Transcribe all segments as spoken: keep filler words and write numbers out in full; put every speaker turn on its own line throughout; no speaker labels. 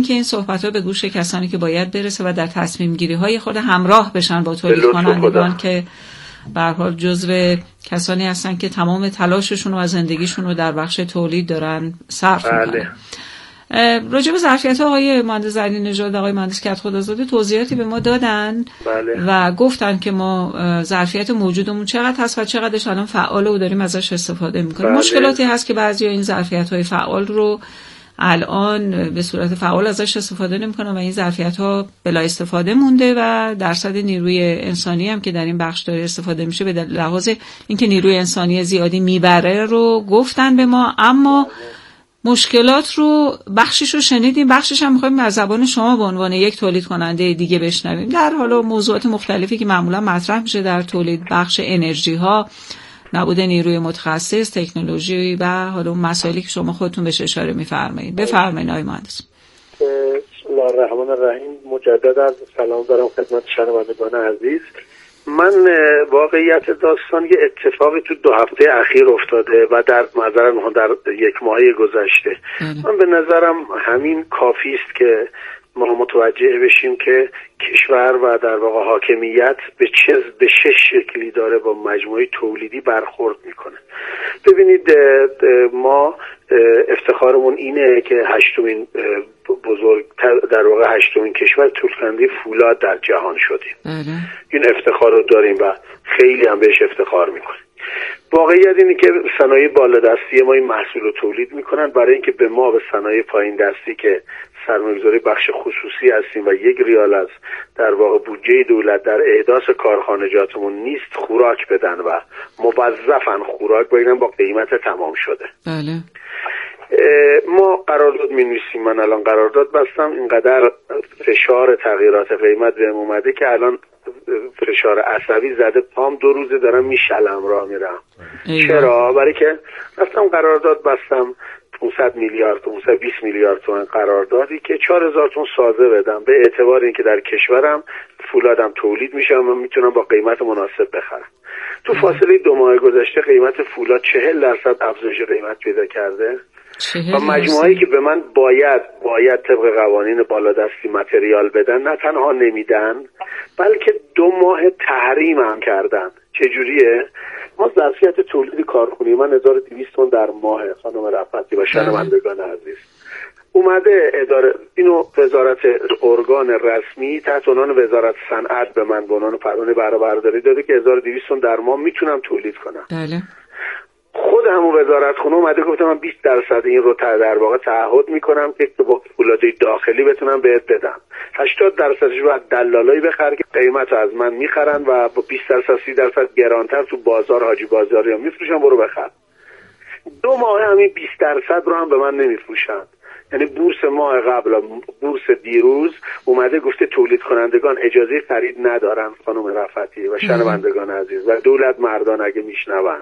اینکه این صحبت‌ها به گوش کسانی که باید برسه و در تصمیم گیری های خود همراه بشن با تولید کنندگان که به هر حال جزو کسانی هستن که تمام تلاششون و زندگیشون رو در بخش تولید دارن صرف میکنن. راجع به ظرفیت آقای مهندس زرینی نژاد، آقای مهندس کدخدازاده توضیحاتی به ما دادن
بله.
و گفتن که ما ظرفیت موجودمون چقدر هست و چقدرش الان فعاله و داریم ازش استفاده میکنیم.
بله.
مشکلاتی هست که بعضی این ظرفیت‌های فعال رو الان به صورت فعال ازش استفاده نمی‌کنن و این ظرفیت‌ها بلا استفاده مونده و درصد نیروی انسانی هم که در این بخش داره استفاده میشه به لحاظ اینکه نیروی انسانی زیادی میبره رو گفتن به ما. اما مشکلات رو بخشش رو شنیدیم، بخشش هم می‌خوایم از زبان شما به عنوان یک تولید کننده دیگه بشنویم در حالا موضوعات مختلفی که معمولا مطرح میشه در تولید بخش انرژی ها، نبود نیروی متخصص، تکنولوژی و حالا مسائلی که شما خودتون بهش اشاره می‌فرمایید. بفرمایید آقای مهندس.
بسم الله الرحمن الرحیم. مجددا سلام دارم خدمت شنوندگان عزیز. من واقعیت داستان یه اتفاقی تو دو هفته اخیر افتاده و در نظرم در یک ماهه گذشته. من به نظرم همین کافی است که ما متوجه بشیم که کشور و در واقع حاکمیت به چه به چه شکلی داره با مجموعه تولیدی برخورد میکنه. ببینید ما افتخارمون اینه که هشتمین بزرگ در واقع هشتمین کشور تولیدکننده فولاد در جهان شدیم. این افتخار رو داریم و خیلی هم بهش افتخار میکنیم. واقعیت اینه که صنایع بالادستی ما این محصول رو تولید میکنن برای اینکه به ما به صنایع پایین دستی که سرمایه‌گذاری بخش خصوصی هستیم و یک ریال از در واقع بودجه دولت در احداث کارخانجاتمون نیست خوراک بدن و موظفن خوراک بگیرن با قیمت تمام شده.
بله.
ما قرارداد می‌نویسیم، من الان قرارداد بستم، اینقدر فشار تغییرات قیمت بهم اومده که الان فشار عصبی زده، پام دو روزه دارم میشلم راه میرم. چرا؟ برای که رفتم قرارداد بستم پانصد میلیارد پانصد و بیست میلیارد تومان قراردادی که چهار هزار تومان سازه بدم به اعتبار اینکه در کشورم فولادم تولید میشه و میتونم با قیمت مناسب بخرم. تو فاصله دو ماه گذشته قیمت فولاد چهل درصد افزایش قیمت پیدا کرده و مجموعه‌ای که به من باید باید طبق قوانین بالادستی متریال بدن نه تنها نمیدن بلکه دو ماه تحریم هم کردن. چجوریه؟ ما ظرفیت تولید کارخونه من هزار و دویست تن در ماه خانم رفعتی و شنوندگان عزیز اومده اداره اینو وزارت ارگان رسمی تحت عنوان وزارت صنعت به من به عنوان پروانه بهره برداری داده که هزار و دویست تن در ماه میتونم تولید کنم.
بله.
خود همون وزارت خونه اومده گفته من بیست درصد این رو در واقع تعهد میکنم که با فولادی داخلی بتونم بهت بدم. هشتاد درصدش رو از دلالایی بخره که قیمت رو از من میخرن و با بیست درصد سی درصد گرانتر تو بازار حاجی بازاری ها میفروشن، برو بخر. دو ماه همین بیست درصد رو هم به من نمیفروشن. یعنی بورس ماه قبل بورس دیروز اومده گفته تولید کنندگان اجازه خرید ندارن خانم رفعتی و شنوندگان عزیز و دولت مردان اگه میشنون.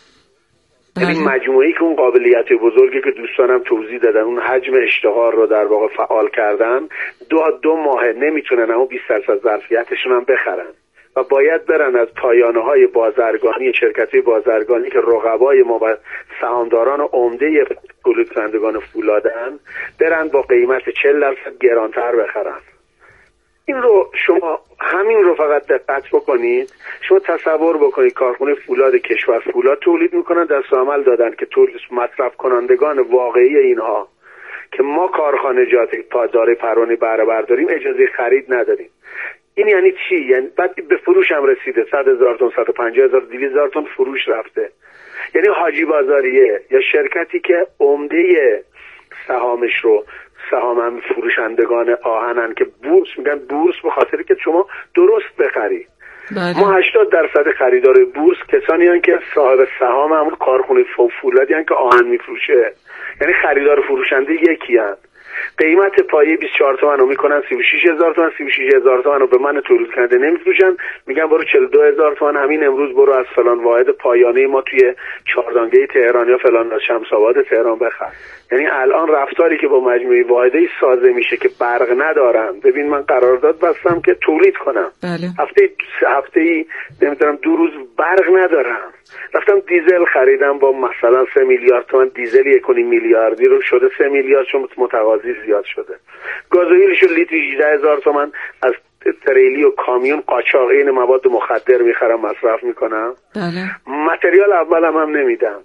یعنی مجموعه‌ای که اون قابلیت بزرگی که دوستانم توضیح دادن اون حجم اشتهار رو در واقع فعال کردن دو دو ماه نمیتونن اما بیست درصد ظرفیتشون هم بخرن و باید برن از پایانه‌های بازرگانی شرکت‌های بازرگانی که رقبای ما و سهامداران عمده تولید کنندگان فولادن برن با قیمت چهل درصد گرانتر بخرن. این رو شما همین رو فقط دقت بکنید. شما تصور بکنید کارخونه فولاد کشور فولاد تولید میکنن، دست عمل دادن که تولید مصرف کنندگان واقعی اینها که ما کارخانجات دارای پروانه بهره برداریم اجازه خرید نداریم. این یعنی چی؟ یعنی بعد به فروش هم رسیده صد هزار تن صد و پنجاه هزار دویست هزار تن فروش رفته. یعنی حاجی بازاریه یا شرکتی که عمده سهامش رو سهام هم فروشندگان آهنن که بورس میگن بورس به خاطر که شما درست بخری.
بله.
ما هشتاد درصد خریدار بورس کسانی هستند که صاحب سهام همون کارخونه فولادی هستند که آهن میفروشه، یعنی خریدار فروشنده یکی هست. قیمت پایه بیست و چهار تومن رو میکنن سی و شش هزار تومن، سی و شش هزار تومن رو به من تولید کننده نمیفروشن، میگن برو چهل و دو هزار تومن همین امروز برو از فلان واحد پایانه ما توی چهاردانگه تهران یا فلان شمس‌آباد تهران بخر. یعنی الان رفتاری که با مجموعه واحدی سازه میشه که برق ندارن. ببین من قرارداد بستم که تولید کنم.
بله.
هفته هفته ای نمیدونم دو روز برق ندارم. رفتم دیزل خریدم با مثلا سه میلیارد تومان دیزل یک و نیم میلیاردی رو شده سه میلیارد چون متقاضی زیاد شده. گاز سبیلشو لیتر هجده هزار تومان از تریلی و کامیون قاچاق این مواد مخدر میخرم مصرف میکنم.
بله.
متریال اولم هم نمیدن.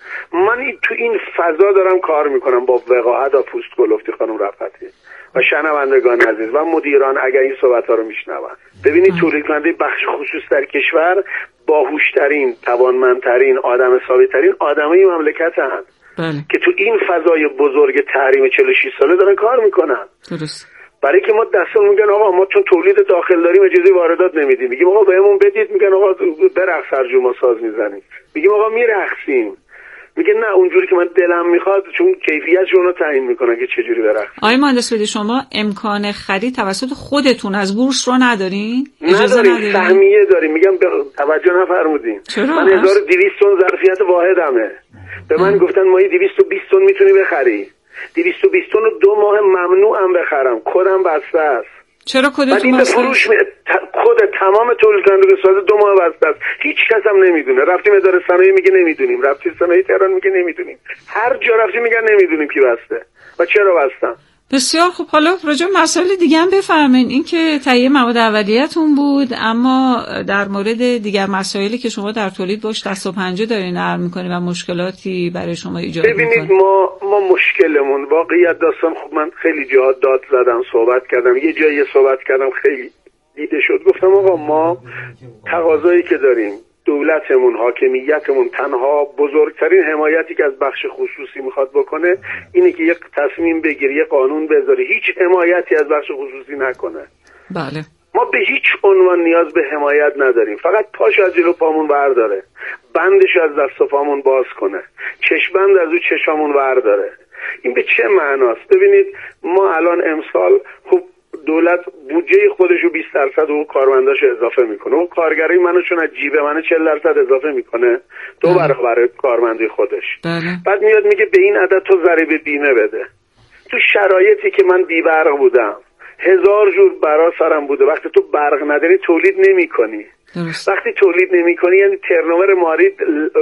من تو این فضا دارم کار میکنم با وقاحت و پوست گلفتی خانم رفعتی و شنوندگان عزیز و مدیران اگر این صحبت ها رو میشنون. ببینید تولید کننده بخش خصوص در کشور باهوشترین، توانمندترین، آدم ثابتترین آدمای مملکت هستند.
بله.
که تو این فضای بزرگ تحریم چهل و شش ساله دارن کار میکنن.
درست.
برای که ما دستمون میگن آقا ما چون تولید داخل داریم اجازه واردات نمیدیم. میگیم آقا بهمون بدید، میگن آقا برقص هرجوما ساز میزنیم. میگیم آقا میرقصیم. میگه نه اونجوری که من دلم میخواد، چون کیفیتشون رو تعیین میکنن که چه جوری برقصیم.
آقای مهندس بدی شما امکان خرید توسط خودتون از بورس رو ندارین؟
نداریم، سهمیه داریم. میگم توجه نفرمودین. من هزار و دویست تن ظرفیت واحدمه. به من گفتن ماهی دویست و بیست تن میتونی بخری. دویست و بیست تن رو دو ماه ممنوعم بخرم. کدم بسته است.
چرا کدتون
بسته فروش می... خود تمام تولید کننده ساز دو ماه بسته است. هیچ کس هم نمیدونه. رفتیم اداره صنایع میگه نمیدونیم. رفتیم صنایع تهران میگه نمیدونیم. هر جا رفتیم میگن نمیدونیم کی بسته و چرا بستن.
بسیار خب. حالا راجع به مسائل دیگه هم بفرمایید. این که تهیه مواد اولیه‌تون بود، اما در مورد دیگر مسائلی که شما در تولید باش دست و پنجه دارین نرم می‌کنید و مشکلاتی برای شما ایجاد می‌کنه.
ببینید ما ما مشکلمون واقعیت داستان، خب من خیلی جاها داد زدم، صحبت کردم، یه جایی صحبت کردم خیلی دیده شد. گفتم آقا ما تقاضایی که داریم، دولتمون، حاکمیتمون تنها بزرگترین حمایتی که از بخش خصوصی میخواد بکنه اینه که یک تصمیم بگیره، یک قانون بذاره، هیچ حمایتی از بخش خصوصی نکنه.
بله.
ما به هیچ عنوان نیاز به حمایت نداریم، فقط پاشو از جلو پامون برداره، بندش از دست و پامون باز کنه، چشمند از او چشممون برداره. این به چه معناست؟ ببینید ما الان امسال خب دولت بودجه خودش رو بیست درصد و کارمنداش اضافه میکنه. اون کارگری منو چون از جیب منو چهل درصد اضافه میکنه، دو برابر کارمندی خودش.
بله.
بعد میاد میگه به این عدد تو ضریب بیمه بده. تو شرایطی که من بی برق بودم، هزار جور برا سرم بوده، وقتی تو برق نداری تولید نمی کنی.
درست.
وقتی تولید نمی کنی یعنی ترنوور مالی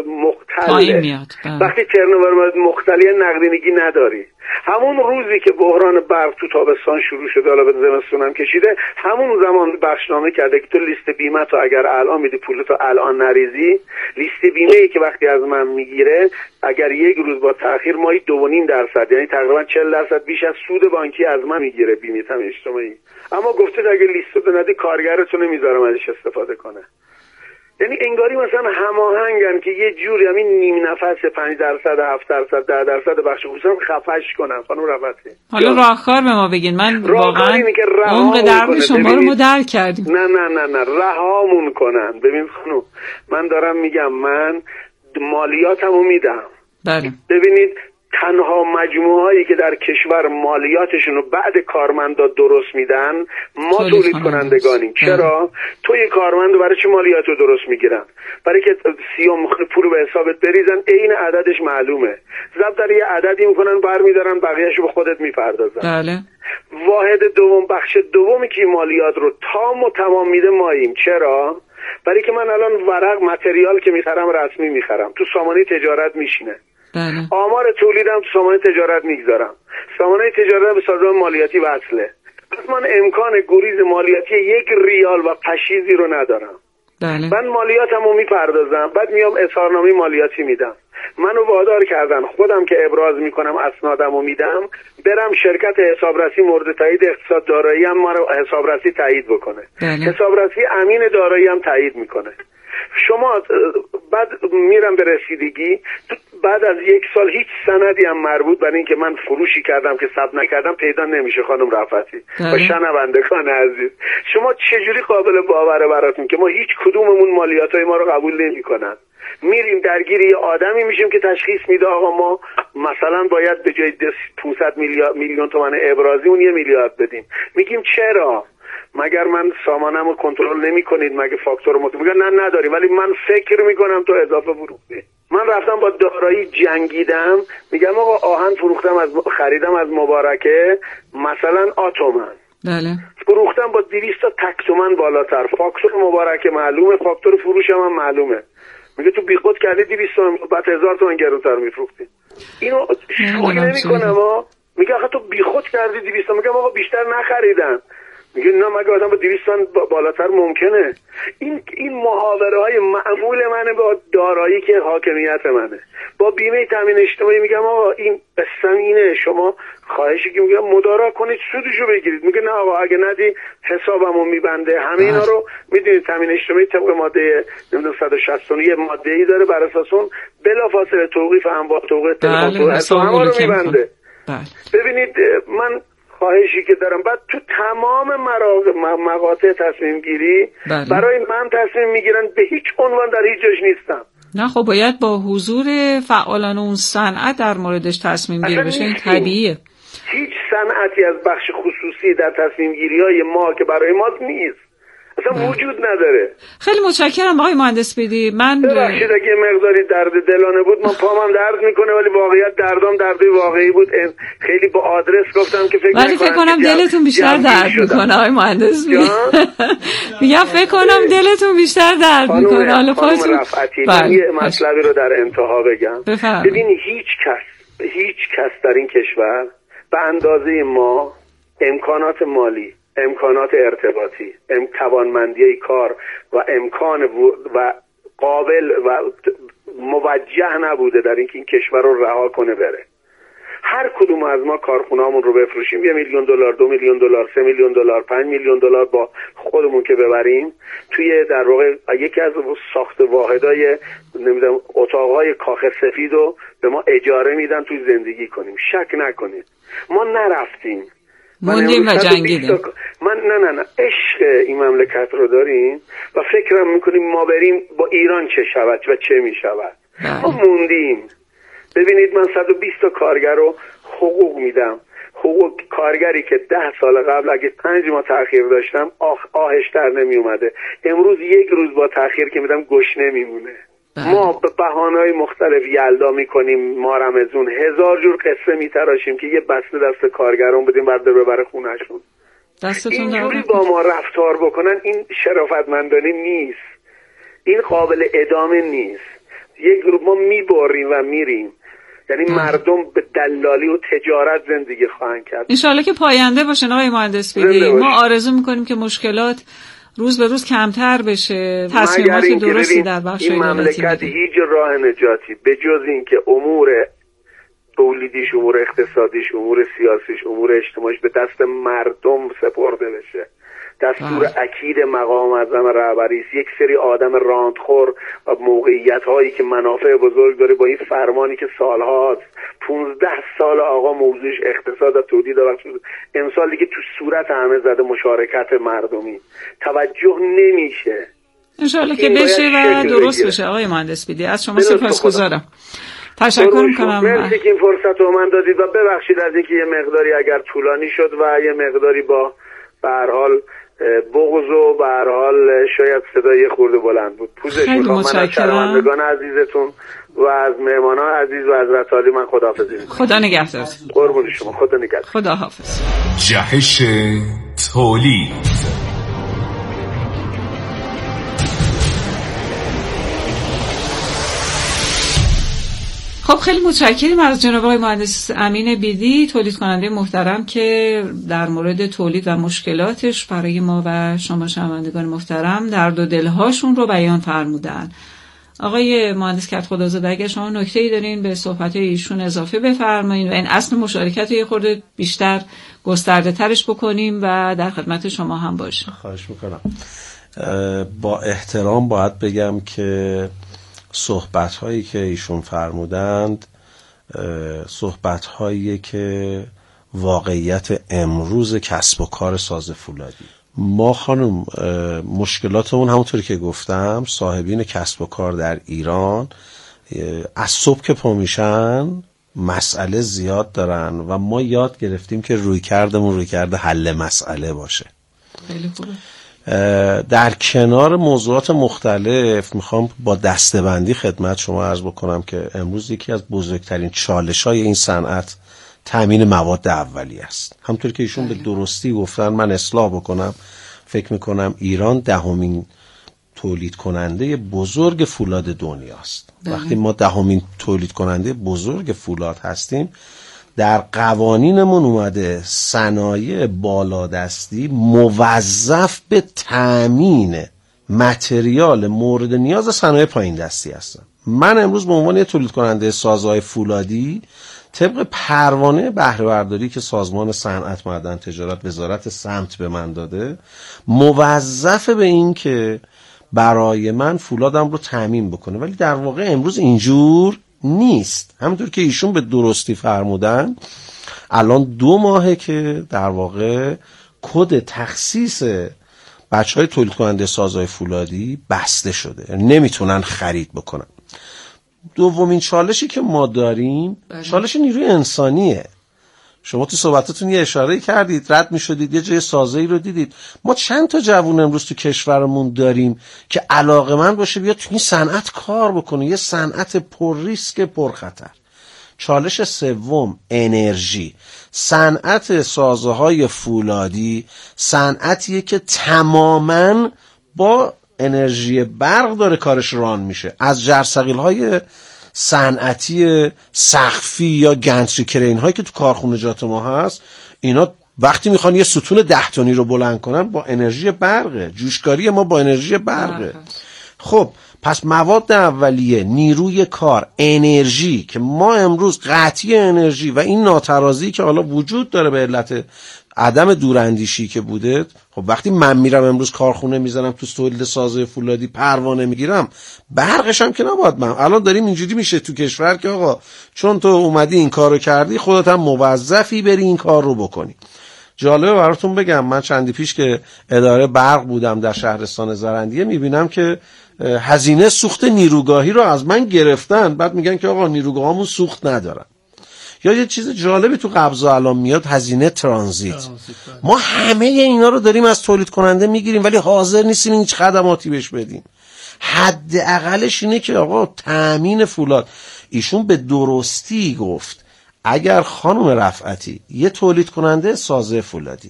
مختله. وقتی ترنوور مالی مختله نقدینگی نداری. همون روزی که بحران برق تو تابستان شروع شده، حالا به زمستون هم کشیده، همون زمان بخشنامه کرده که تو لیست بیمه تو اگر الان میدی پولتو الان نریزی، لیست بیمه ای که وقتی از من میگیره اگر یک روز با تأخیر ماهی دو و نیم درصد یعنی تقریبا چهل درصد بیش از سود بانکی از من میگیره بیمه تام اجتماعی. اما گفته اگه لیستو ندی کارگرتو نمیذارم ازش استفاده کنه. یعنی انگاری مثلا هماهنگن که یه جوری همین نیم نفس پنج درصد هفت درصد ده درصد بخش خصوصی خفش کنن. خانم رفعتی
حالا راهکار به ما بگین. من واقعا عمق درد شما رو ما درک کردیم.
نه نه نه نه رهامون کنن. ببین خانم من دارم میگم من مالیاتمو میدم.
بله.
ببینید تنها مجموعه هایی که در کشور مالیاتشون رو بعد کارمندا درست میدن ما تولید کنندگانیم. چرا؟ تو یه کارمند برای چه مالیات رو درست میگیرن؟ برای که سیام پول به حسابت بریزن، عین عددش معلومه. ضبط در یه عددی میکنن برمیدارن بقیه‌شو به خودت میپردازن.
بله.
واحد دوم بخش دومی که مالیات رو تام و تمام میده ماییم. چرا؟ برای که من الان ورق متریال که میخرم رسمی میخرم، تو سامانه تجارت میشینه.
بله.
آمار تولیدم تو سامانه تجارت میگذارم، سامانه تجارت به سازمان مالیاتی وصله. پس من امکان گریز مالیاتی یک ریال و پشیزی رو ندارم.
بله.
من مالیاتمو میپردازم، بعد میام اظهارنامه مالیاتی میدم. منو وادار کردن خودم که ابراز میکنم اسنادمو میدم، برم شرکت حسابرسی مورد تایید اقتصاد دارایی هم ما رو حسابرسی تایید بکنه.
بله.
حسابرسی امین دارایی هم تایید میکنه. شما بعد میرم به رسیدگی، بعد از یک سال هیچ سندی هم مربوط بر این که من فروشی کردم که ثبت نکردم پیدا نمیشه. خانم رفعتی و شنوندگان عزیز، شما چجوری قابل باوره براتون که ما هیچ کدوممون مالیاتای ما رو قبول نمیکنن؟ میریم درگیر یه آدمی میشیم که تشخیص میده آقا ما مثلا باید به جای پانصد میلیون تومان ابرازی اون یه میلیارد بدیم. میگیم چرا؟ مگر من سامانمو کنترل نمی کنید؟ مگه فاکتور مت میگن نه نداری، ولی من فکر میکنم تو اضافه فروختی. من رفتم با دارایی جنگیدم، میگم آقا آهن فروختم از خریدم از مبارکه مثلا آتومن.
بله.
فروختم با دویست تا تک تومن بالاتر، فاکتور مبارکه معلومه، فاکتور فروشم هم معلومه. میگه تو بیخود کردی دویست تومن بعد هزار تومن گرونتر میفروختی. اینو شوخی نمیکنم ها. میگه آخه تو بیخود کردی دویست. میگم آقا بیشتر نخریدن. میگه نه مگه آدم با دویست بالاتر ممکنه؟ این این محاوره های معمول منه با دارایی که حاکمیت منه. با بیمه تامین اجتماعی میگم آقا این قسم اینه، شما خواهشی که میگم مدارا کنید سودشو بگیرید. میگه نه آقا اگه ندی حسابمو میبنده. همه اینا رو میدونید تامین اجتماعی طبق ماده نمیدونم صد و شصت و نه یه ماده‌ای داره بر اساس اون بلافاصله توقیف انواع توقیف تلفن همه رو میبنده. ببینید من خواهشی که دارم، بعد تو تمام مقاطع تصمیم گیری بله. برای من تصمیم میگیرن، به هیچ عنوان در هیچ جاش نیستم.
نه خب باید با حضور فعالان اون صنعت در موردش تصمیم گیری بشه، این طبیعیه.
هیچ صنعتی از بخش خصوصی در تصمیم گیری های ما که برای ما نیست، اصلا بله. وجود نداره.
خیلی متشکرم آقای مهندس بیدی. من
ببخشید اگه مقداری درد دلانه بود، من پامم درد میکنه ولی واقعیت دردام درد واقعی بود. خیلی با آدرس گفتم که فکر
ولی فکر کنم دلتون بیشتر درد میکنه آقای مهندس بیدی. میگم فکر کنم دلتون بیشتر درد میکنه. حالا
خانم رفعتی من یه مطلبی رو در انتها بگم. ببین هیچ کس هیچ کس در این کشور به اندازه ما امکانات مالی، امکانات ارتباطی، ام توانمندی کار و امکان و قابل و موجه نبوده در اینکه این کشور رو رها کنه بره. هر کدوم از ما کارخونه‌مون رو بفروشیم، یه میلیون دلار، دو میلیون دلار، سه میلیون دلار، پنج میلیون دلار با خودمون که ببریم توی در واقع یکی از ساخت واحدای نمیدونم اتاقهای کاخ سفید رو به ما اجاره میدن توی زندگی کنیم. شک نکنید ما نرفتیم،
موندیم و جنگیدیم.
من نه نه نه عشق این مملکت رو داریم و فکرم میکنیم ما بریم با ایران چه شود و چه میشود. ما موندیم. ببینید من صد و بیست تا کارگر رو حقوق میدم. حقوق کارگری که ده سال قبل اگه پنج ماه تأخیر داشتم آه آهش در نمی اومده، امروز یک روز با تأخیر که میدم گشنه میمونه. ما به بهانه‌های مختلف یلدا میکنیم، ما رمزون هزار جور قصه میتراشیم که یه بسته دست کارگران بدیم برده ببره خونهشون. اینجوری با ما رفتار بکنن این شرافتمندانه نیست، این قابل ادامه نیست. یک گروه ما میبریم و میریم، یعنی مردم به دلالی و تجارت زندگی خواهند کرد.
انشالله که پاینده باشن آقای مهندس بیدی. ما آرزو میکنیم که مشکلات روز به روز کمتر بشه، تصمیمات درستی در بخش
این مملکت هیچ راه نجاتی به جز این که امور تولیدیش، امور اقتصادیش، امور سیاسیش، امور اجتماعیش به دست مردم سپرده بشه. دستور اکید مقام اعظم رهبری است. یک سری آدم راندخور و موقعیت هایی که منافع بزرگ داره با این فرمانی که سالهاست، پونزده سال آقا موضوعش اقتصاد و تولید و امسال دیگه تو صورت همه زده مشارکت مردمی، توجه نمیشه.
انشالله که بشه و درست بشه. آقای مهندس بیدی از شما سپاسگزارم. تشکر میکنم.
مرسی که این فرصت رو من دادید و ببخشید از اینکه یه مقداری اگر طولانی شد و یه مقداری با به هر حال بغض و به هر حال شاید صدای خورده بلند بود. پوزش میخوام من از شنوندگان عزیزتون و از مهمانان عزیز و از رسالی من خداحافظی میکنم.
خدا نگهدارتون.
قربون شما. خدا نگهدار.
خدا حافظ.
جهش تولید.
خب خیلی متشکرم از جناب آقای مهندس امین بیدی، تولید کننده محترم که در مورد تولید و مشکلاتش برای ما و شما شنوندگان محترم درد و دلهاشون رو بیان فرمودن. آقای مهندس کدخدازاده اگر شما نکته‌ای دارین به صحبت‌های ایشون اضافه بفرمایید و این اصل مشارکت رو یه خورده بیشتر گسترده ترش بکنیم و در خدمت شما هم باشیم.
خواهش میکنم. با احترام باید بگم که صحبت هایی که ایشون فرمودند صحبت هایی که واقعیت امروز کسب و کار ساز فولادی. ما خانم مشکلاتمون همونطوری که گفتم صاحبین کسب و کار در ایران از صبح که پا میشن مسئله زیاد دارن و ما یاد گرفتیم که روی کردمون روی کرده حل مسئله باشه.
خیلی خوبه.
در کنار موضوعات مختلف میخوام با دسته‌بندی خدمت شما عرض بکنم که امروز یکی از بزرگترین چالش‌های این صنعت تامین مواد اولیه است. همونطور که ایشون به درستی گفتن، من اصلاح بکنم، فکر میکنم ایران دهمین تولید کننده بزرگ فولاد دنیاست. وقتی ما دهمین تولید کننده بزرگ فولاد هستیم، در قوانینمون اومده صنایع بالادستی موظف به تامین متریال مورد نیاز صنایع پایین دستی هستن. من امروز به عنوان تولید کننده سازهای فولادی طبق پروانه بهره برداری که سازمان صنعت، معدن، تجارت، وزارت سمت به من داده، موظف به این که برای من فولادم رو تامین بکنه، ولی در واقع امروز اینجور نیست. همونطور که ایشون به درستی فرمودن، الان دو ماهه که در واقع کد تخصیص بچهای تولید کننده سازهای فولادی بسته شده، نمیتونن خرید بکنن. دومین چالشی که ما داریم چالش نیروی انسانیه. شما تو صحبتاتون یه اشاره کردید، رد میشدید یه جای سازه‌ای رو دیدید. ما چند تا جوون امروز تو کشورمون داریم که علاقه‌مند باشه بیاد تو این صنعت کار بکنه، یه صنعت پر ریسک پر خطر. چالش سوم انرژی. صنعت سازه‌های فولادی صنعتیه که تماماً با انرژی برق داره کارش ران میشه. از جرثقیل‌های صنعتی سقفی یا گنتری کرین هایی که تو کارخونجات ما هست، اینا وقتی میخوان یه ستون ده تنی رو بلند کنن با انرژی برقه. جوشکاری ما با انرژی برقه. خب پس مواد اولیه، نیروی کار، انرژی که ما امروز قطعی انرژی و این ناترازی که حالا وجود داره به علت عدم دوراندیشی که بوده، خب وقتی من میرم امروز کارخونه میزنم تو تولید سازه فولادی پروانه میگیرم، برقش هم که نباید. من الان داریم اینجوری میشه تو کشور که آقا چون تو اومدی این کارو کردی خودت هم موظفی بری این کار رو بکنی. جالبه براتون بگم، من چندی پیش که اداره برق بودم در شهرستان زرندیه، میبینم که هزینه سوخت نیروگاهی رو از من گرفتن، بعد میگن که آقا نیروگاهامون سوخت ندارن. یا یه چیز جالبی تو قبضا الان میاد، هزینه ترانزیت. ما همه اینا رو داریم از تولید کننده میگیریم ولی حاضر نیستیم هیچ خدماتی بهش بدیم. حداقلش اینه که آقا تامین فولاد. ایشون به درستی گفت اگر خانم رفعتی یه تولید کننده سازه فولادی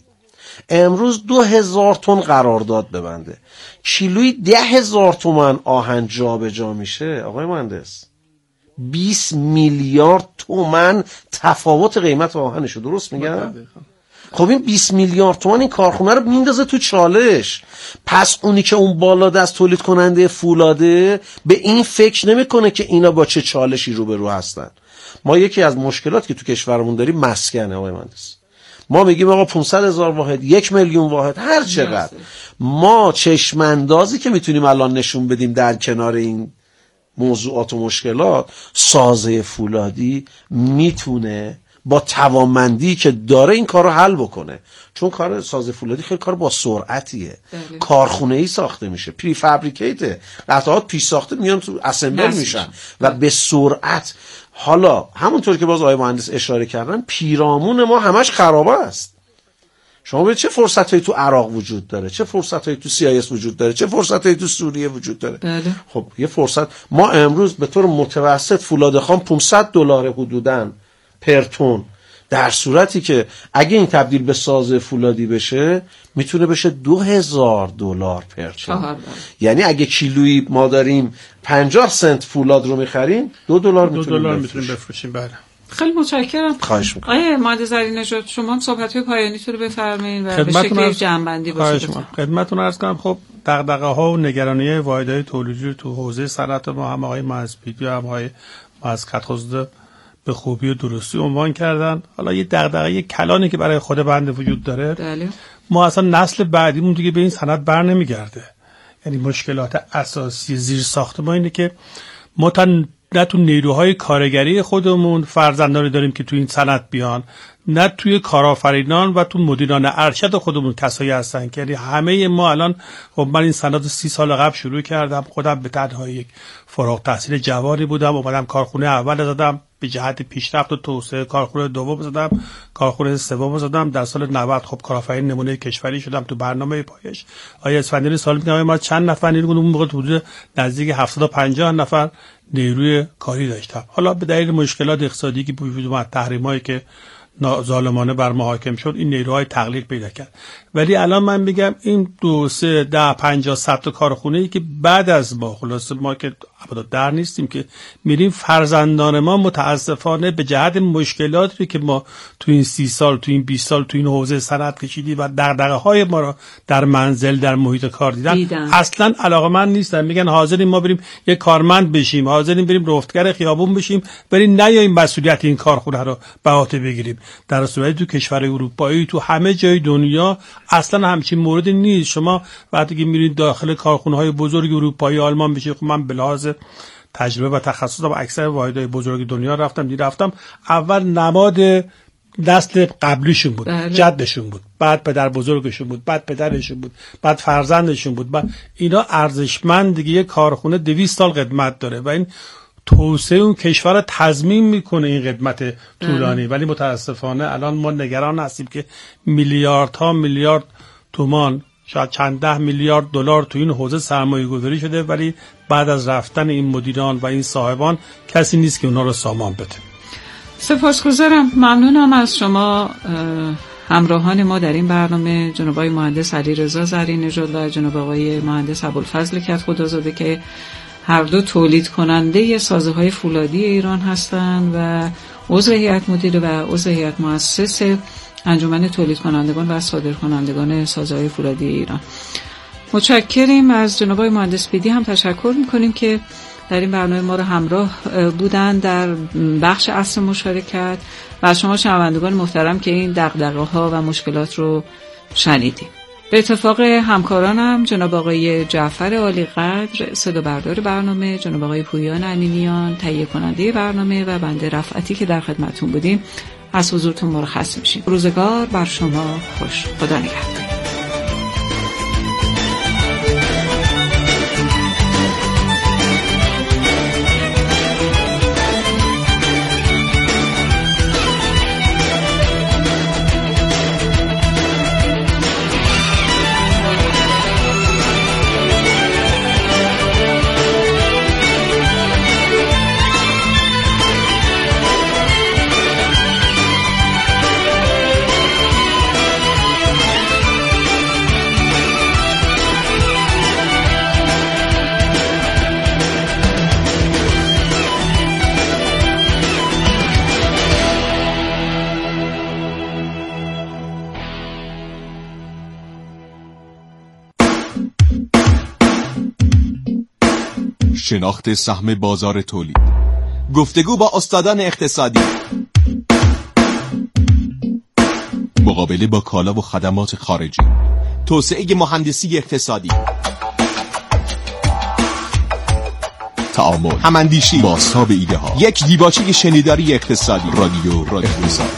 امروز دو هزار تن قرارداد ببنده، کیلوی ده هزار تومن آهن جا به جا میشه، آقای مهندس بیست میلیارد تومن تفاوت قیمت آهنشو، درست میگم؟ خب این بیست میلیارد تومن این کارخونه رو میندازه تو چالش. پس اونی که اون بالا دست تولید کننده فولاده به این فکر نمیکنه که اینا با چه چالشی روبرو هستن. ما یکی از مشکلات که تو کشورمون داریم مسکنه آقای مهندس. ما میگیم آقا پانصد هزار واحد، یک میلیون واحد، هر چقدر. ما چشماندازی که میتونیم الان نشون بدیم در کنار این موضوعات و مشکلات، سازه فولادی میتونه با توانمندی که داره این کار رو حل بکنه. چون کار سازه فولادی خیلی کار با سرعتیه، کارخونه ای ساخته میشه، پری فابریکیته، قطعات پیش ساخته میان تو اسمبل میشن و به سرعت. حالا همونطور که باز آقای مهندس اشاره کردن، پیرامون ما همش خرابه است. شما به چه فرصتایی تو عراق وجود داره، چه فرصتایی تو سی آی اس وجود داره، چه فرصتایی تو سوریه وجود داره.
بله.
خب یه فرصت، ما امروز به طور متوسط فولاد خام پانصد دلار حدوداً پر تن، در صورتی که اگه این تبدیل به سازه فولادی بشه میتونه بشه دو هزار دلار پر تن. یعنی اگه کیلویی ما داریم پنجاه سنت فولاد رو میخریم، دو دلار میتونیم
میتونیم بفروشیم. بله.
خیلی متشکرم.
خواهش میکنم.
آیه مهندس زرین‌نژاد، شما صحبت‌های پایانی تو رو بفرمایید و به شکلی جمع‌بندی باشه.
خدمتتون عرض کنم. خب دغدغه‌ها و نگرانی‌های واحدهای تولیدی تو حوزه صنعت ما هم آقای مهندس‌پیدی و هم آقای مهندس به خوبی و درستی عنوان کردن. حالا یه دغدغه، یه کلانی که برای خود بنده وجود داره،
بله.
ما اصلا نسل بعدیمون دیگه به این صنعت بر نمیگرده. یعنی مشکلات اساسی زیر ساخت ما اینه که ما تا نه تو نیروهای کارگری خودمون فرزندانی داریم که تو این صنعت بیان، نه توی کارآفرینان و تو مدیران ارشد خودمون کسایی هستن که یعنی همه ما الان، خب من این صنعت سی سال قبل شروع کردم، خودم به تنهایی یک فارغ التحصیل جوانی بودم، اومدم کارخونه اول زدم، به جهت پیشرفت و توسعه کارخونه دوم زدم، کارخونه سوم زدم، در سال نود خب کارآفرین نمونه کشوری شدم تو برنامه پایش. آیا اسفندیاری سال میگم ما چند نفر نیرو اون موقع حدود نزدیک هفتصد و پنجاه نفر نیروی کاری داشتم. حالا به دلیل مشکلات اقتصادی که وجود اومد، تحریمایی که ظالمانه بر ما حاکم شد، این نیروهای تقلیل پیدا کرد. ولی الان من میگم این دو سه ده پنجاه صد تا کارخونه ای که بعد از ما، خلاص ما که ابدا در نیستیم که میریم فرزندان ما متاسفانه به جهت مشکلاتی که ما تو این سی سال تو این بیست سال تو این حوزه صنعت کشیدیم و دغدغه های ما را در منزل در محیط کار دیدن, دیدن. اصلا علاقه‌مند نیستن. میگن حاضریم ما بریم یه کارمند بشیم، حاضریم بریم رفتگر خیابون بشیم، بریم نیاییم مسئولیت این کارخونه رو به عهده بگیریم. در صورتی تو کشور اروپایی تو همه جای دنیا اصلا همچین موردی نیست. شما وقتی که میرید داخل کارخونه‌های بزرگ اروپایی آلمان بشید، خب من به لحاظ تجربه و تخصص با اکثر واحدهای بزرگ دنیا رفتم دی رفتم اول نماد نسل قبلیشون بود، بله. جدشون بود، بعد پدر بزرگشون بود، بعد پدرشون بود، بعد فرزندشون بود، بعد اینا ارزشمند دیگه. یه کارخونه دویست سال خدمت داره و این توسعه اون کشور رو تضمین میکنه این خدمت طولانی. ولی متاسفانه الان ما نگران هستیم که میلیاردها میلیارد تومان، شاید چند ده میلیارد دلار تو این حوزه سرمایه گذاری شده، ولی بعد از رفتن این مدیران و این صاحبان کسی نیست که اونا رو سامان بده.
سپاسگزارم، ممنونم از شما همراهان ما در این برنامه، جناب آقای مهندس علیرضا زرین‌نژاد و جناب آقای مهندس ابوالفضل کدخدازاده که هر دو تولید کننده سازه‌های فولادی ایران هستند و عضو هیئت مدیره و عضو هیئت مؤسسه انجمن تولید کنندگان و صادر کنندگان سازه‌های فولادی ایران. متشکریم. از جناب آقای مهندس پیدی هم تشکر می‌کنیم که در این برنامه ما رو همراه بودن در بخش اصل مشارکت و شما شنوندگان محترم که این دغدغه‌ها و مشکلات رو شنیدیم. به اتفاق همکارانم جناب آقای جعفر عالیقدر صدا بردار برنامه، جناب آقای پویان انیمیان تهیه کننده برنامه و بنده رفعتی که در خدمتتون بودیم از حضورتون مرخص میشیم. روزگار بر شما خوش. خدا نگهدار.
شناخت سهم بازار تولید، گفتگو با استادان اقتصادی، مقابله با کالا و خدمات خارجی، توسعه مهندسی اقتصادی، تعامل، هماندیشی، بازتاب ایده ها، یک دیباچه شنیداری اقتصادی، رادیو رادیو اقتصادی.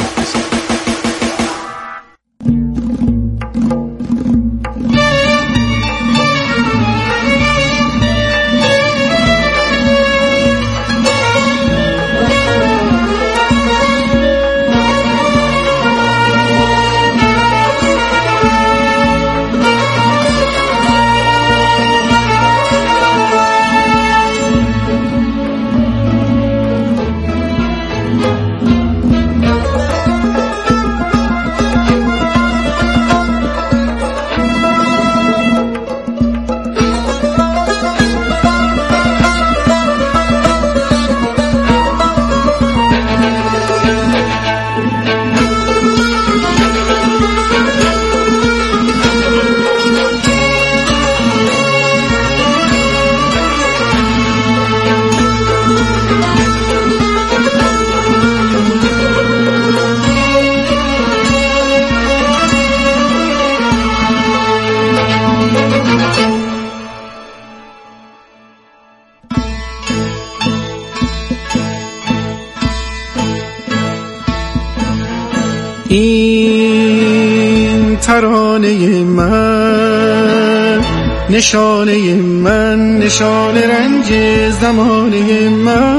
این ترانه من، نشانه من، نشان رنج زمانه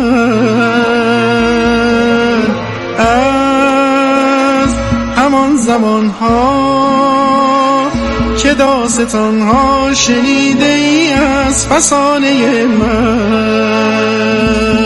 من، از همان زمانها که داستانها شنیده ای از فسانه من.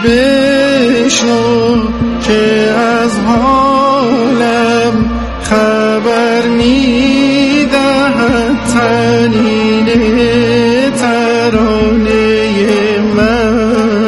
بشنو که از حالم خبر میدهد تنین ترانه من.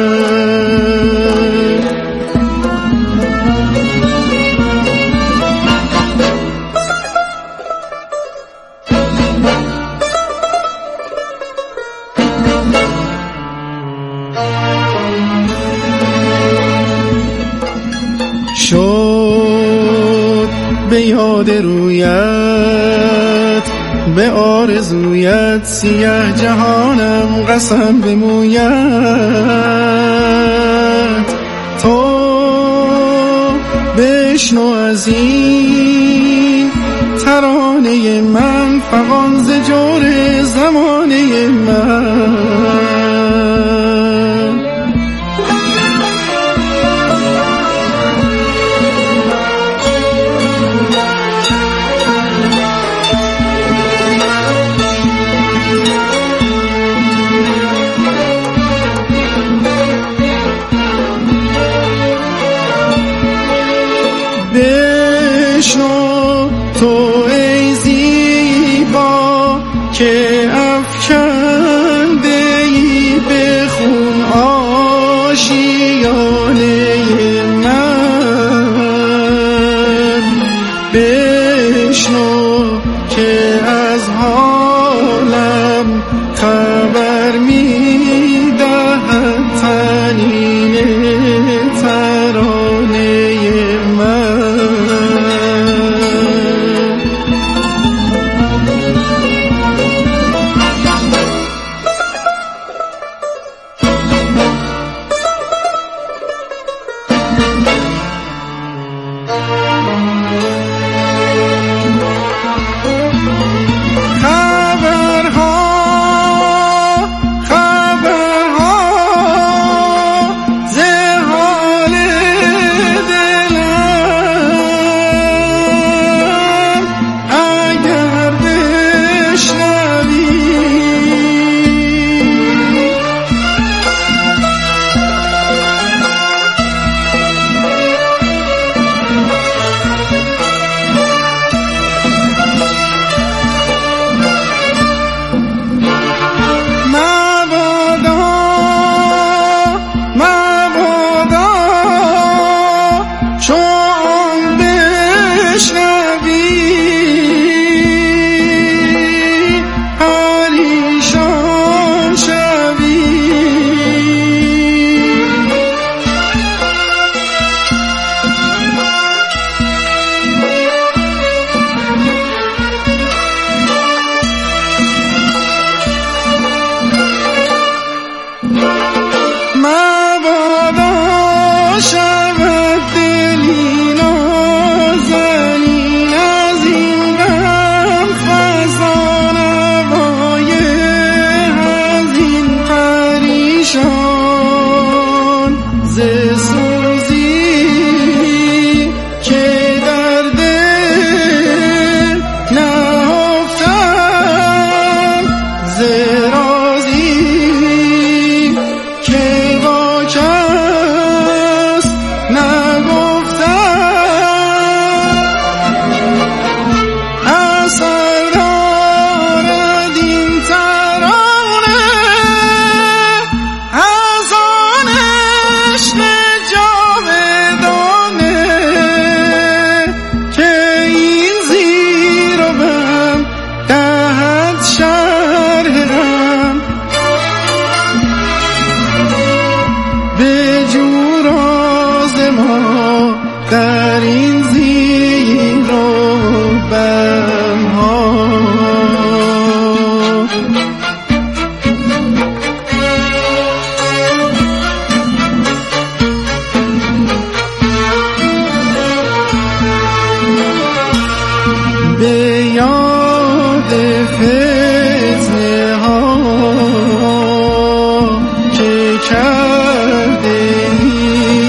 شد به یاد رویت به آرزویت سیاه جهانم قسم به مویت. تو بشنو از این ترانه من فغان ز جور زمانه من. بشنو تو ای زیبا که افکنده ای به خون آشیانه من. بشنو که از حالم خبر میدهد تنین ترانه من. به جو راز ما در این